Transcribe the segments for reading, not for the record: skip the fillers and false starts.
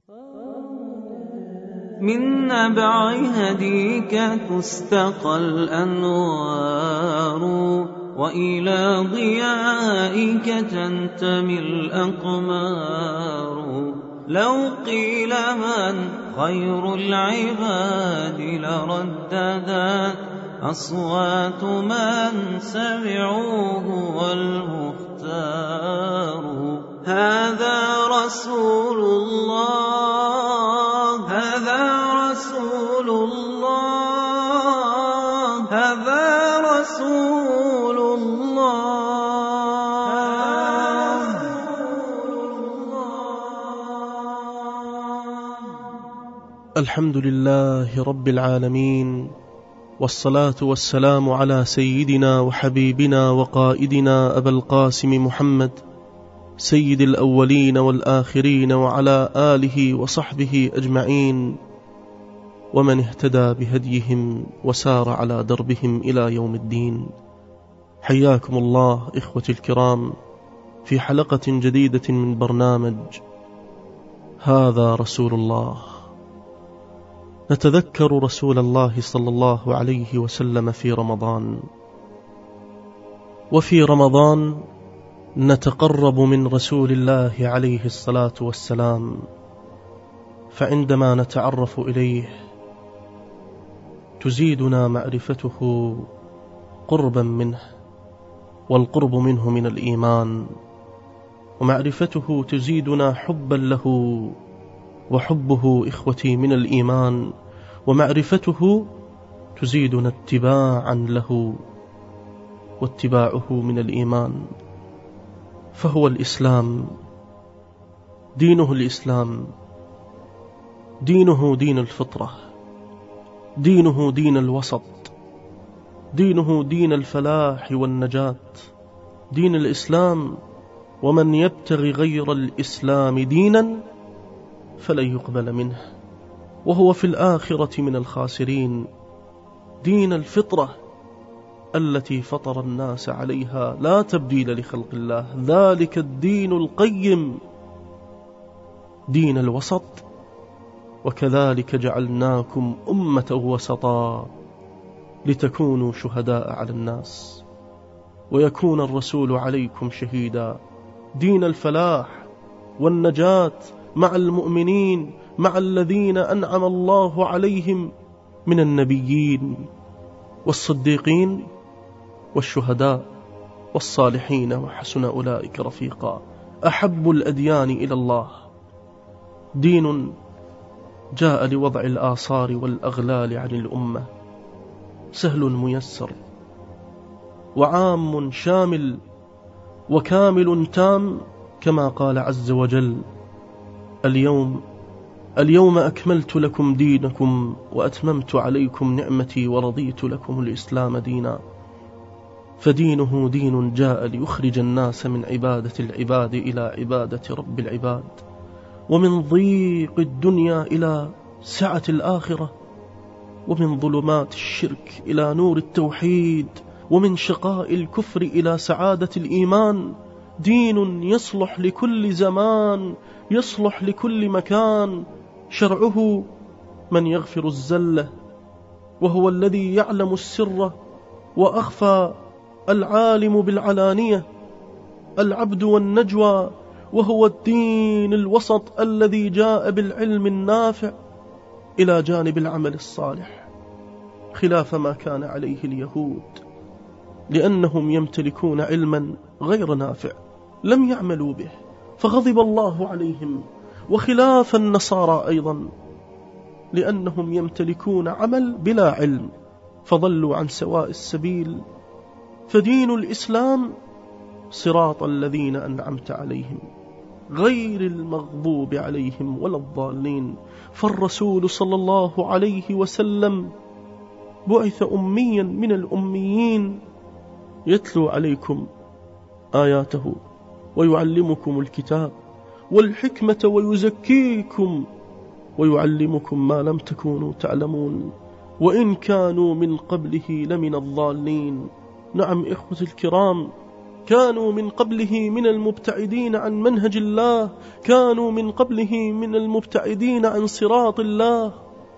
من نبع هديك تستقى الأنوار، وإلى ضيائك تنتمي الأقمار. لو قيل من خير العباد لرددت أصوات من سمعوه والمختار. هذا رسول الله، هذا رسول الله، هذا رسول الله. الحمد لله رب العالمين، والصلاة والسلام على سيدنا وحبيبنا وقائدنا أبا القاسم محمد سيد الأولين والآخرين، وعلى آله وصحبه أجمعين، ومن اهتدى بهديهم وسار على دربهم إلى يوم الدين. حياكم الله إخوتي الكرام في حلقة جديدة من برنامج هذا رسول الله. نتذكر رسول الله صلى الله عليه وسلم في رمضان، وفي رمضان نتقرب من رسول الله عليه الصلاة والسلام، فعندما نتعرف إليه تزيدنا معرفته قربا منه، والقرب منه من الإيمان، ومعرفته تزيدنا حبا له، وحبه إخوتي من الإيمان، ومعرفته تزيدنا اتباعا له، واتباعه من الإيمان. فهو الإسلام، دينه الإسلام، دينه دين الفطرة، دينه دين الوسط، دينه دين الفلاح والنجاة، دين الإسلام. ومن يبتغي غير الإسلام دينا فلن يقبل منه وهو في الآخرة من الخاسرين. دين الفطرة التي فطر الناس عليها، لا تبديل لخلق الله، ذلك الدين القيم، دين الوسط. وكذلك جعلناكم أمة وسطا لتكونوا شهداء على الناس ويكون الرسول عليكم شهيدا. دين الفلاح والنجاة مع المؤمنين، مع الذين أنعم الله عليهم من النبيين والصديقين والشهداء والصالحين، وحسن أولئك رفيقا. أحب الأديان إلى الله دين جاء لوضع الآثار والأغلال عن الأمة، سهل ميسر وعام شامل وكامل تام، كما قال عز وجل: اليوم أكملت لكم دينكم وأتممت عليكم نعمتي ورضيت لكم الإسلام دينا. فدينه دين جاء ليخرج الناس من عبادة العباد إلى عبادة رب العباد، ومن ضيق الدنيا إلى سعة الآخرة، ومن ظلمات الشرك إلى نور التوحيد، ومن شقاء الكفر إلى سعادة الإيمان. دين يصلح لكل زمان، يصلح لكل مكان. شرعه من يغفر الزلة، وهو الذي يعلم السر وأخفى، العالم بالعلانية، العبد والنجوى، وهو الدين الوسط الذي جاء بالعلم النافع إلى جانب العمل الصالح، خلاف ما كان عليه اليهود، لأنهم يمتلكون علما غير نافع لم يعملوا به فغضب الله عليهم، وخلاف النصارى أيضا، لأنهم يمتلكون عمل بلا علم فضلوا عن سواء السبيل. فدين الإسلام صراط الذين أنعمت عليهم غير المغضوب عليهم ولا الضالين. فالرسول صلى الله عليه وسلم بعث أميا من الأميين، يتلو عليكم آياته ويعلمكم الكتاب والحكمة ويزكيكم ويعلمكم ما لم تكونوا تعلمون، وإن كانوا من قبله لمن الضالين. نعم إخوتي الكرام، كانوا من قبله من المبتعدين عن منهج الله، كانوا من قبله من المبتعدين عن صراط الله.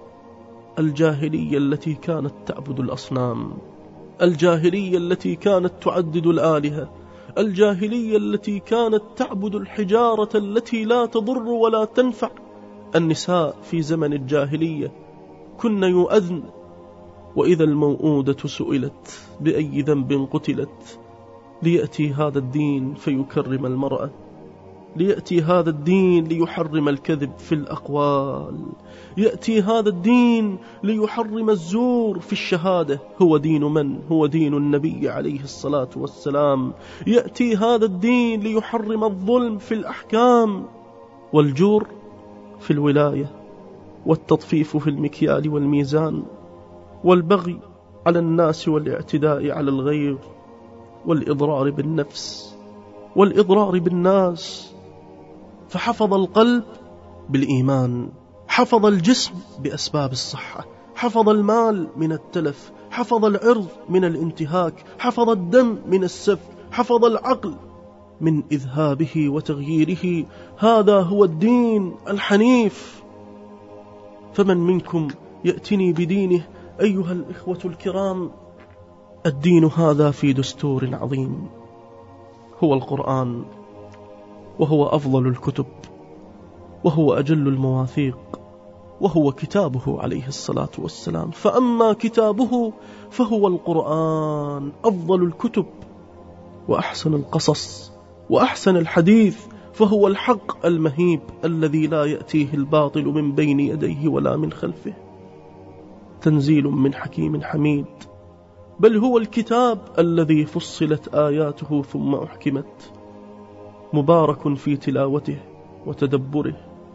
الجاهلية التي كانت تعبد الأصنام، الجاهلية التي كانت تعدد الآلهة، الجاهلية التي كانت تعبد الحجارة التي لا تضر ولا تنفع. النساء في زمن الجاهلية كن يؤذن، وإذا الموءودة سئلت بأي ذنب قتلت. ليأتي هذا الدين فيكرم المرأة، ليأتي هذا الدين ليحرم الكذب في الأقوال، يأتي هذا الدين ليحرم الزور في الشهادة. هو دين من؟ هو دين النبي عليه الصلاة والسلام. يأتي هذا الدين ليحرم الظلم في الأحكام، والجور في الولاية، والتطفيف في المكيال والميزان، والبغي على الناس والاعتداء على الغير، والإضرار بالنفس والإضرار بالناس. فحفظ القلب بالإيمان، حفظ الجسم بأسباب الصحة، حفظ المال من التلف، حفظ العرض من الانتهاك، حفظ الدم من السفك، حفظ العقل من إذهابه وتغييره. هذا هو الدين الحنيف. فمن منكم يأتني بدينه أيها الإخوة الكرام؟ الدين هذا في دستور عظيم، هو القرآن، وهو أفضل الكتب، وهو أجل المواثيق، وهو كتابه عليه الصلاة والسلام. فأما كتابه فهو القرآن، أفضل الكتب وأحسن القصص وأحسن الحديث، فهو الحق المهيب الذي لا يأتيه الباطل من بين يديه ولا من خلفه. تنزيل من حكيم حميد، بل هو الكتاب الذي فصلت آياته ثم أحكمت، مبارك في تلاوته وتدبره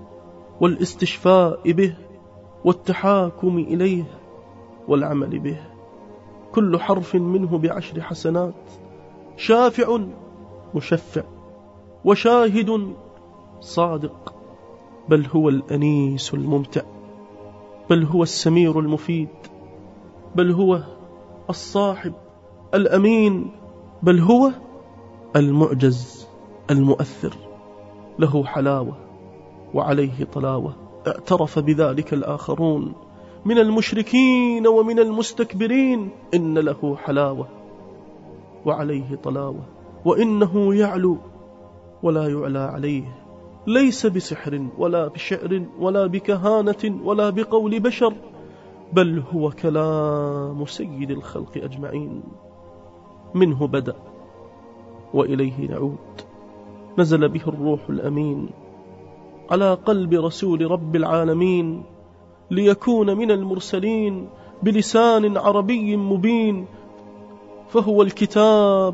والاستشفاء به والتحاكم إليه والعمل به. كل حرف منه ب10 حسنات، شافع مشفع وشاهد صادق، بل هو الأنيس الممتع، بل هو السمير المفيد، بل هو الصاحب الأمين، بل هو المعجز المؤثر. له حلاوة وعليه طلاوة، اعترف بذلك الآخرون من المشركين ومن المستكبرين. إن له حلاوة وعليه طلاوة، وإنه يعلو ولا يعلى عليه، ليس بسحر ولا بشعر ولا بكهانة ولا بقول بشر، بل هو كلام سيد الخلق أجمعين. منه بدأ وإليه نعود. نزل به الروح الأمين على قلب رسول رب العالمين، ليكون من المرسلين بلسان عربي مبين. فهو الكتاب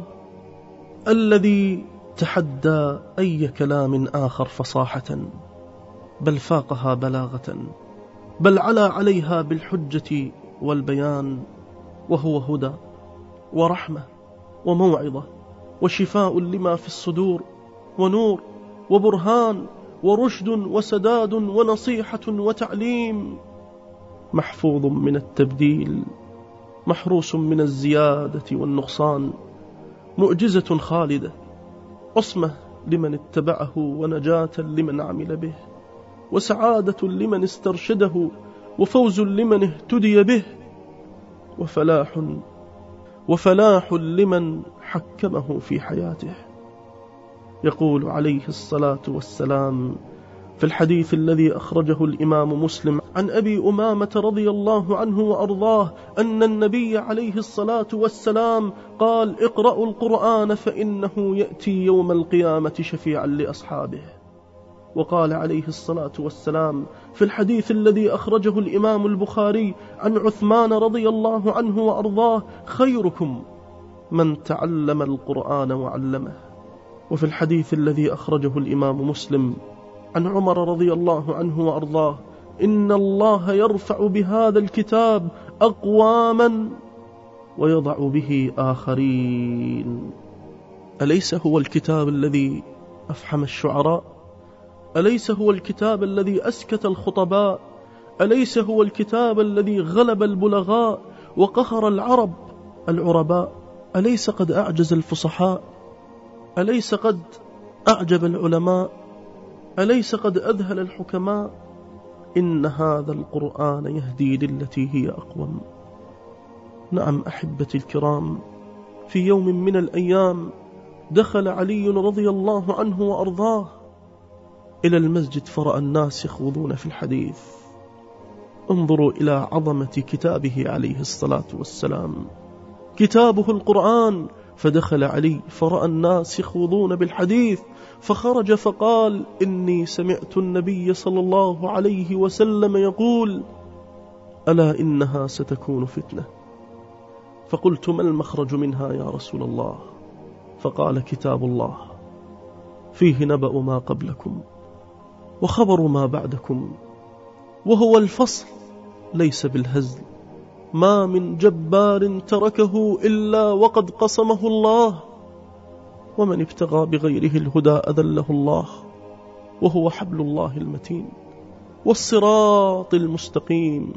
الذي تحدى أي كلام آخر فصاحة، بل فاقها بلاغة، بل علا عليها بالحجة والبيان. وهو هدى ورحمة وموعظة وشفاء لما في الصدور، ونور وبرهان ورشد وسداد ونصيحة وتعليم. محفوظ من التبديل، محروس من الزيادة والنقصان، معجزة خالدة، عصمة لمن اتبعه ونجاة لمن عمل به، وسعادة لمن استرشده، وفوز لمن اهتدي به، وفلاح لمن حكمه في حياته. يقول عليه الصلاة والسلام في الحديث الذي أخرجه الإمام مسلم عن أبي أمامة رضي الله عنه وأرضاه أن النبي عليه الصلاة والسلام قال: اقرأوا القرآن فإنه يأتي يوم القيامة شفيعا لأصحابه. وقال عليه الصلاة والسلام في الحديث الذي أخرجه الإمام البخاري عن عثمان رضي الله عنه وأرضاه: خيركم من تعلم القرآن وعلمه. وفي الحديث الذي أخرجه الإمام مسلم عن عمر رضي الله عنه وأرضاه: إن الله يرفع بهذا الكتاب أقواما ويضع به آخرين. أليس هو الكتاب الذي أفحم الشعراء؟ أليس هو الكتاب الذي أسكت الخطباء؟ أليس هو الكتاب الذي غلب البلغاء وقهر العرباء؟ أليس قد أعجز الفصحاء؟ أليس قد أعجب العلماء؟ أليس قد أذهل الحكماء؟ إن هذا القرآن يهدي للتي هي أقوم. نعم أحبتي الكرام، في يوم من الأيام دخل علي رضي الله عنه وأرضاه إلى المسجد فرأى الناس يخوضون في الحديث. انظروا إلى عظمة كتابه عليه الصلاة والسلام، كتابه القرآن. فدخل علي فرأى الناس يخوضون بالحديث، فخرج فقال: إني سمعت النبي صلى الله عليه وسلم يقول: ألا إنها ستكون فتنة. فقلت: ما المخرج منها يا رسول الله؟ فقال: كتاب الله فيه نبأ ما قبلكم وخبر ما بعدكم، وهو الفصل ليس بالهزل، ما من جبار تركه إلا وقد قصمه الله، ومن ابتغى بغيره الهدى أذله الله، وهو حبل الله المتين والصراط المستقيم،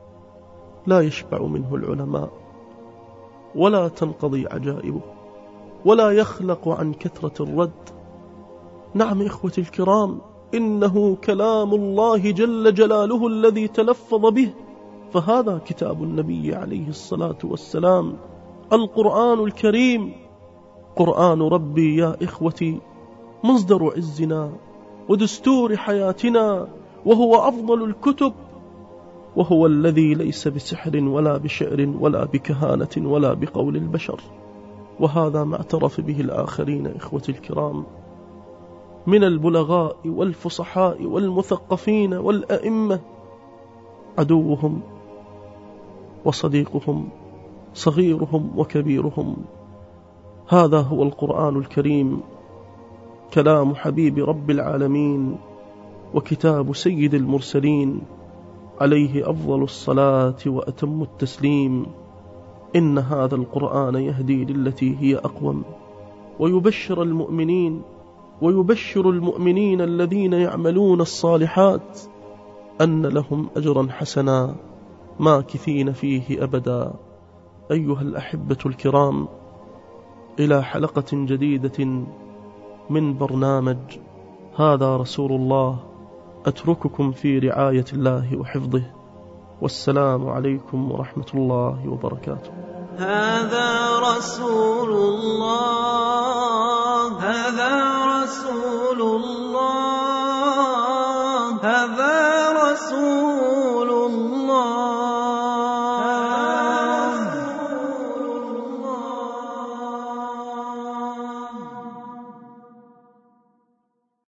لا يشبع منه العلماء ولا تنقضي عجائبه ولا يخلق عن كثرة الرد. نعم إخوتي الكرام، إنه كلام الله جل جلاله الذي تلفظ به، فهذا كتاب النبي عليه الصلاة والسلام، القرآن الكريم. قرآن ربي يا إخوتي مصدر عزنا ودستور حياتنا، وهو أفضل الكتب، وهو الذي ليس بسحر ولا بشعر ولا بكهانة ولا بقول البشر. وهذا ما اعترف به الآخرين إخوتي الكرام من البلغاء والفصحاء والمثقفين والأئمة، عدوهم وصديقهم، صغيرهم وكبيرهم. هذا هو القرآن الكريم، كلام حبيب رب العالمين وكتاب سيد المرسلين، عليه أفضل الصلاة وأتم التسليم. إن هذا القرآن يهدي للتي هي أقوم، ويبشر المؤمنين الذين يعملون الصالحات أن لهم أجرا حسنا ماكثين فيه أبدا. أيها الأحبة الكرام، إلى حلقة جديدة من برنامج هذا رسول الله، أترككم في رعاية الله وحفظه، والسلام عليكم ورحمة الله وبركاته. هذا رسول الله، هذا رسول الله، هذا رسول